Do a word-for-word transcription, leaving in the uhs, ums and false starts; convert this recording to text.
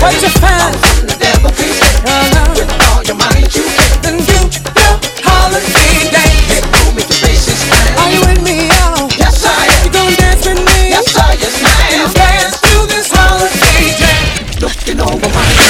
What you find? From the devil, please stay. Uh-huh. With all your might you can. Then do your holiday dance. Make room if your face is fine. Are you with me, y'all? Yes, I am. You gonna dance with me? Yes, I, yes, I am. Dance to this holiday jam. Looking over my